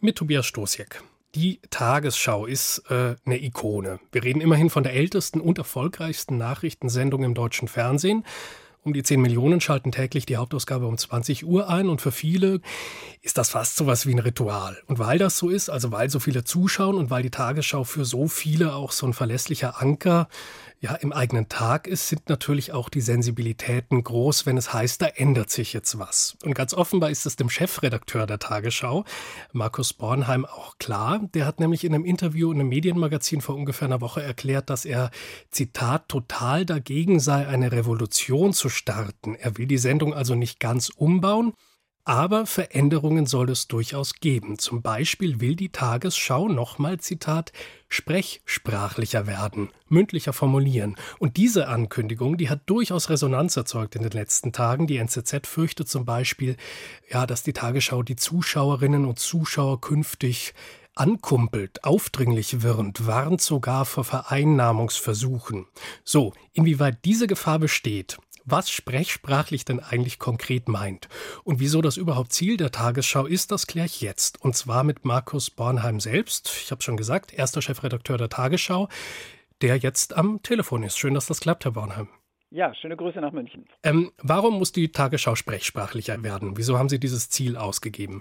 mit Tobias Stosiek. Die Tagesschau ist eine Ikone. Wir reden immerhin von der ältesten und erfolgreichsten Nachrichtensendung im deutschen Fernsehen. Um die 10 Millionen schalten täglich die Hauptausgabe um 20 Uhr ein und für viele ist das fast sowas wie ein Ritual. Und weil das so ist, also weil so viele zuschauen und weil die Tagesschau für so viele auch so ein verlässlicher Anker im eigenen Tag ist, sind natürlich auch die Sensibilitäten groß, wenn es heißt, da ändert sich jetzt was. Und ganz offenbar ist es dem Chefredakteur der Tagesschau, Markus Bornheim, auch klar. Der hat nämlich in einem Interview in einem Medienmagazin vor ungefähr einer Woche erklärt, dass er, Zitat, total dagegen sei, eine Revolution zu starten. Er will die Sendung also nicht ganz umbauen, aber Veränderungen soll es durchaus geben. Zum Beispiel will die Tagesschau nochmal, Zitat, sprechsprachlicher werden, mündlicher formulieren. Und diese Ankündigung, die hat durchaus Resonanz erzeugt in den letzten Tagen. Die NZZ fürchtet zum Beispiel, dass die Tagesschau die Zuschauerinnen und Zuschauer künftig ankumpelt, aufdringlich wirrend, warnt sogar vor Vereinnahmungsversuchen. So, inwieweit diese Gefahr besteht, was sprechsprachlich denn eigentlich konkret meint und wieso das überhaupt Ziel der Tagesschau ist, das kläre ich jetzt. Und zwar mit Markus Bornheim selbst. Ich habe schon gesagt, erster Chefredakteur der Tagesschau, der jetzt am Telefon ist. Schön, dass das klappt, Herr Bornheim. Ja, schöne Grüße nach München. Warum muss die Tagesschau sprechsprachlicher werden? Wieso haben Sie dieses Ziel ausgegeben?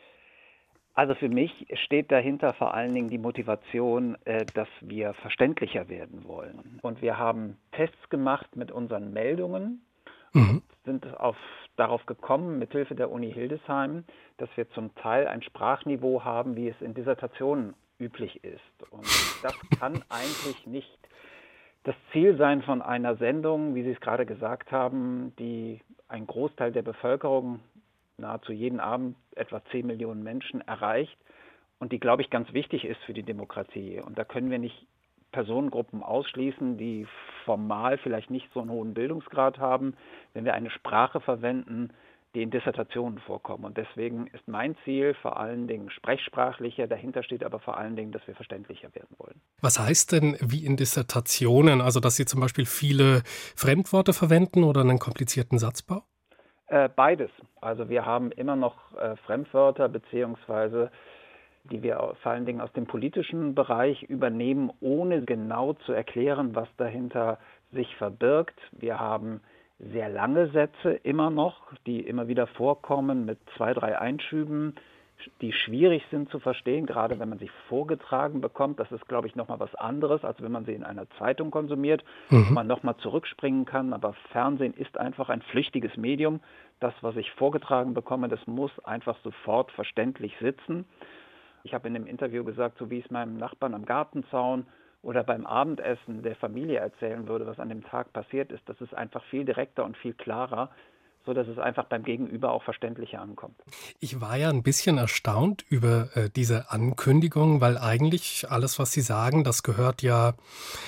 Also für mich steht dahinter vor allen Dingen die Motivation, dass wir verständlicher werden wollen. Und wir haben Tests gemacht mit unseren Meldungen und sind darauf gekommen, mithilfe der Uni Hildesheim, dass wir zum Teil ein Sprachniveau haben, wie es in Dissertationen üblich ist. Und das kann eigentlich nicht das Ziel sein von einer Sendung, wie Sie es gerade gesagt haben, die einen Großteil der Bevölkerung, nahezu jeden Abend etwa 10 Millionen Menschen erreicht und die, glaube ich, ganz wichtig ist für die Demokratie. Und da können wir nicht Personengruppen ausschließen, die formal vielleicht nicht so einen hohen Bildungsgrad haben, wenn wir eine Sprache verwenden, die in Dissertationen vorkommen. Und deswegen ist mein Ziel vor allen Dingen sprechsprachlicher, dahinter steht aber vor allen Dingen, dass wir verständlicher werden wollen. Was heißt denn wie in Dissertationen? Also, dass Sie zum Beispiel viele Fremdworte verwenden oder einen komplizierten Satzbau? Beides. Also wir haben immer noch Fremdwörter beziehungsweise die wir vor allen Dingen aus dem politischen Bereich übernehmen, ohne genau zu erklären, was dahinter sich verbirgt. Wir haben sehr lange Sätze immer noch, die immer wieder vorkommen mit 2, 3 Einschüben, die schwierig sind zu verstehen, gerade wenn man sie vorgetragen bekommt. Das ist, glaube ich, nochmal was anderes, als wenn man sie in einer Zeitung konsumiert, wo man nochmal zurückspringen kann. Aber Fernsehen ist einfach ein flüchtiges Medium. Das, was ich vorgetragen bekomme, das muss einfach sofort verständlich sitzen. Ich habe in dem Interview gesagt, so wie ich es meinem Nachbarn am Gartenzaun oder beim Abendessen der Familie erzählen würde, was an dem Tag passiert ist, das ist einfach viel direkter und viel klarer, so dass es einfach beim Gegenüber auch verständlicher ankommt. Ich war ja ein bisschen erstaunt über diese Ankündigung, weil eigentlich alles, was Sie sagen, das gehört ja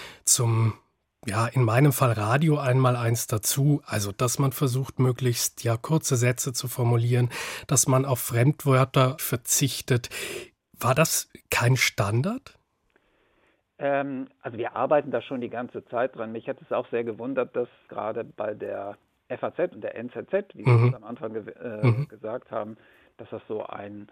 zum, in meinem Fall Radio einmal dazu. Also, dass man versucht, möglichst kurze Sätze zu formulieren, dass man auf Fremdwörter verzichtet. War das kein Standard? Also wir arbeiten da schon die ganze Zeit dran. Mich hat es auch sehr gewundert, dass gerade bei der FAZ und der NZZ, wie Sie es am Anfang gesagt haben, dass das so ein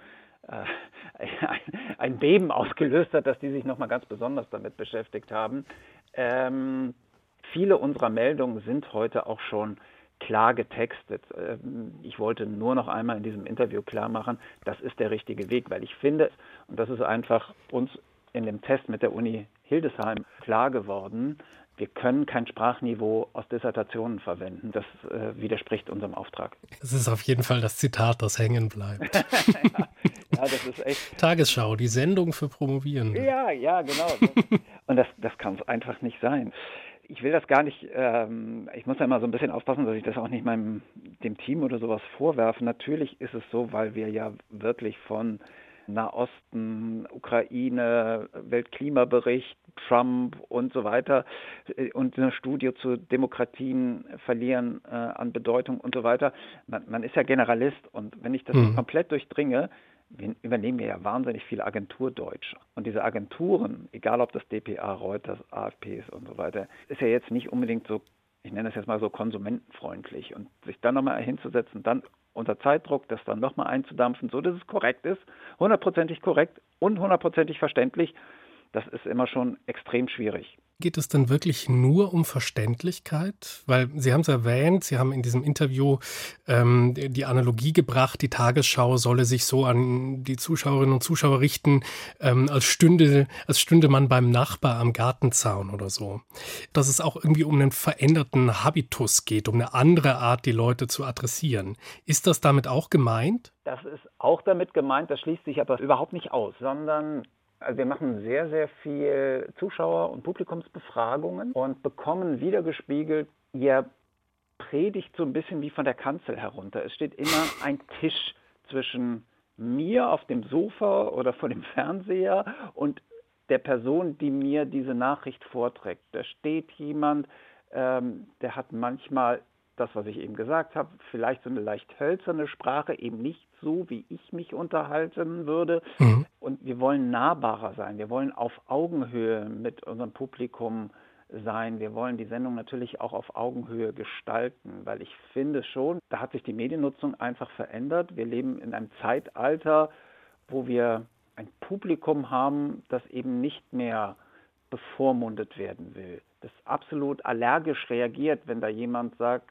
Beben ausgelöst hat, dass die sich nochmal ganz besonders damit beschäftigt haben. Viele unserer Meldungen sind heute auch schon klar getextet. Ich wollte nur noch einmal in diesem Interview klar machen, das ist der richtige Weg, weil ich finde, und das ist einfach uns in dem Test mit der Uni Hildesheim klar geworden, wir können kein Sprachniveau aus Dissertationen verwenden. Das widerspricht unserem Auftrag. Das ist auf jeden Fall das Zitat, das hängen bleibt. ja, das ist echt. Tagesschau, die Sendung für Promovierende. Ja, genau. Und das kann es einfach nicht sein. Ich will das gar nicht, ich muss ja immer so ein bisschen aufpassen, dass ich das auch nicht dem Team oder sowas vorwerfe. Natürlich ist es so, weil wir ja wirklich von Nahosten, Ukraine, Weltklimabericht, Trump und so weiter und eine Studie zu Demokratien verlieren an Bedeutung und so weiter. Man ist ja Generalist und wenn ich das komplett durchdringe, übernehmen wir ja wahnsinnig viel Agenturdeutsch. Und diese Agenturen, egal ob das dpa, Reuters, AFPs und so weiter, ist ja jetzt nicht unbedingt so, ich nenne das jetzt mal so konsumentenfreundlich. Und sich dann nochmal hinzusetzen, dann unter Zeitdruck, das dann nochmal einzudampfen, so dass es korrekt ist, 100%ig korrekt und 100%ig verständlich, das ist immer schon extrem schwierig. Geht es denn wirklich nur um Verständlichkeit? Weil Sie haben es erwähnt, Sie haben in diesem Interview die Analogie gebracht, die Tagesschau solle sich so an die Zuschauerinnen und Zuschauer richten, als stünde man beim Nachbar am Gartenzaun oder so. Dass es auch irgendwie um einen veränderten Habitus geht, um eine andere Art, die Leute zu adressieren. Ist das damit auch gemeint? Das ist auch damit gemeint, das schließt sich aber überhaupt nicht aus, sondern also wir machen sehr, sehr viel Zuschauer- und Publikumsbefragungen und bekommen wiedergespiegelt, ihr predigt so ein bisschen wie von der Kanzel herunter. Es steht immer ein Tisch zwischen mir auf dem Sofa oder vor dem Fernseher und der Person, die mir diese Nachricht vorträgt. Da steht jemand, der hat manchmal das, was ich eben gesagt habe, vielleicht so eine leicht hölzerne Sprache, eben nicht so, wie ich mich unterhalten würde. Mhm. Und wir wollen nahbarer sein. Wir wollen auf Augenhöhe mit unserem Publikum sein. Wir wollen die Sendung natürlich auch auf Augenhöhe gestalten, weil ich finde schon, da hat sich die Mediennutzung einfach verändert. Wir leben in einem Zeitalter, wo wir ein Publikum haben, das eben nicht mehr bevormundet werden will, das absolut allergisch reagiert, wenn da jemand sagt,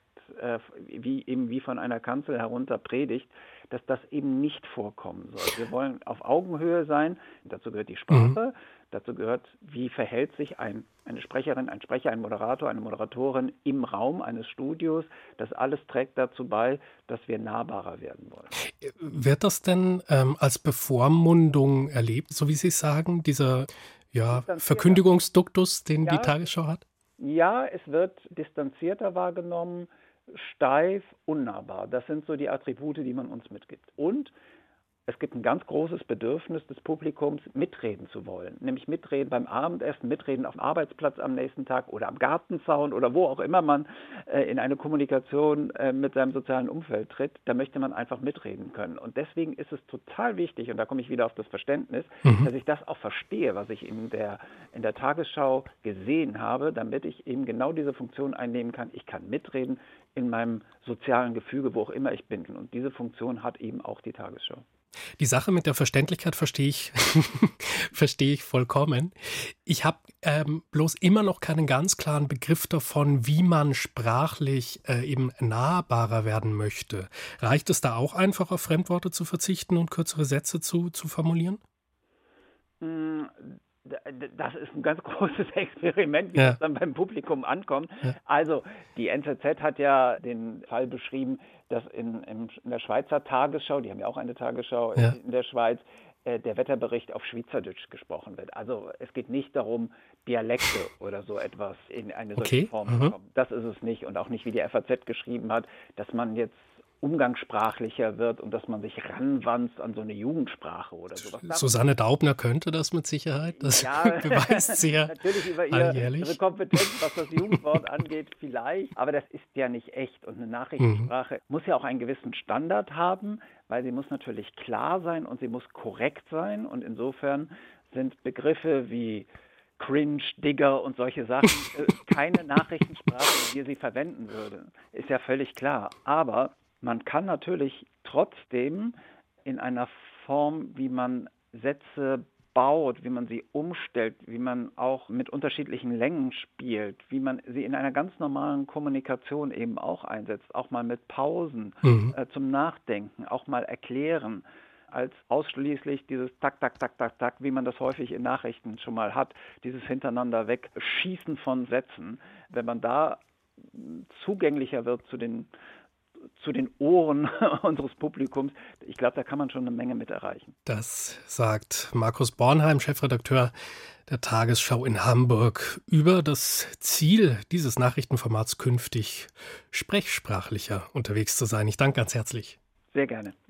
wie von einer Kanzel herunter predigt, dass das eben nicht vorkommen soll. Wir wollen auf Augenhöhe sein, dazu gehört die Sprache, dazu gehört, wie verhält sich eine Sprecherin, ein Sprecher, ein Moderator, eine Moderatorin im Raum eines Studios. Das alles trägt dazu bei, dass wir nahbarer werden wollen. Wird das denn als Bevormundung erlebt, so wie Sie sagen, dieser Verkündigungsduktus, den die Tagesschau hat? Ja, es wird distanzierter wahrgenommen, steif, unnahbar. Das sind so die Attribute, die man uns mitgibt. Und es gibt ein ganz großes Bedürfnis des Publikums, mitreden zu wollen. Nämlich mitreden beim Abendessen, mitreden auf dem Arbeitsplatz am nächsten Tag oder am Gartenzaun oder wo auch immer man in eine Kommunikation mit seinem sozialen Umfeld tritt. Da möchte man einfach mitreden können. Und deswegen ist es total wichtig, und da komme ich wieder auf das Verständnis, dass ich das auch verstehe, was ich in der Tagesschau gesehen habe, damit ich eben genau diese Funktion einnehmen kann. Ich kann mitreden in meinem sozialen Gefüge, wo auch immer ich bin. Und diese Funktion hat eben auch die Tagesschau. Die Sache mit der Verständlichkeit verstehe ich vollkommen. Ich habe bloß immer noch keinen ganz klaren Begriff davon, wie man sprachlich eben nahbarer werden möchte. Reicht es da auch einfach, auf Fremdworte zu verzichten und kürzere Sätze zu formulieren? Das ist ein ganz großes Experiment, wie das dann beim Publikum ankommt. Ja. Also die NZZ hat ja den Fall beschrieben, dass in der Schweizer Tagesschau, die haben ja auch eine Tagesschau in der Schweiz, der Wetterbericht auf Schweizerdeutsch gesprochen wird. Also es geht nicht darum, Dialekte oder so etwas in eine solche Form zu bekommen. Das ist es nicht. Und auch nicht, wie die FAZ geschrieben hat, dass man jetzt umgangssprachlicher wird und dass man sich ranwanzt an so eine Jugendsprache oder sowas. Susanne Daubner könnte das mit Sicherheit. Das beweist sie ja natürlich über ihre Kompetenz, was das Jugendwort angeht, vielleicht. Aber das ist ja nicht echt. Und eine Nachrichtensprache muss ja auch einen gewissen Standard haben, weil sie muss natürlich klar sein und sie muss korrekt sein. Und insofern sind Begriffe wie Cringe, Digger und solche Sachen keine Nachrichtensprache, wie wir sie verwenden würden. Ist ja völlig klar. Aber man kann natürlich trotzdem in einer Form, wie man Sätze baut, wie man sie umstellt, wie man auch mit unterschiedlichen Längen spielt, wie man sie in einer ganz normalen Kommunikation eben auch einsetzt, auch mal mit Pausen zum Nachdenken, auch mal erklären, als ausschließlich dieses Tak, Tak, Tak, Tak, Tak, wie man das häufig in Nachrichten schon mal hat, dieses hintereinander wegschießen von Sätzen. Wenn man da zugänglicher wird zu den Ohren unseres Publikums. Ich glaube, da kann man schon eine Menge mit erreichen. Das sagt Markus Bornheim, Chefredakteur der Tagesschau in Hamburg, über das Ziel dieses Nachrichtenformats künftig sprechsprachlicher unterwegs zu sein. Ich danke ganz herzlich. Sehr gerne.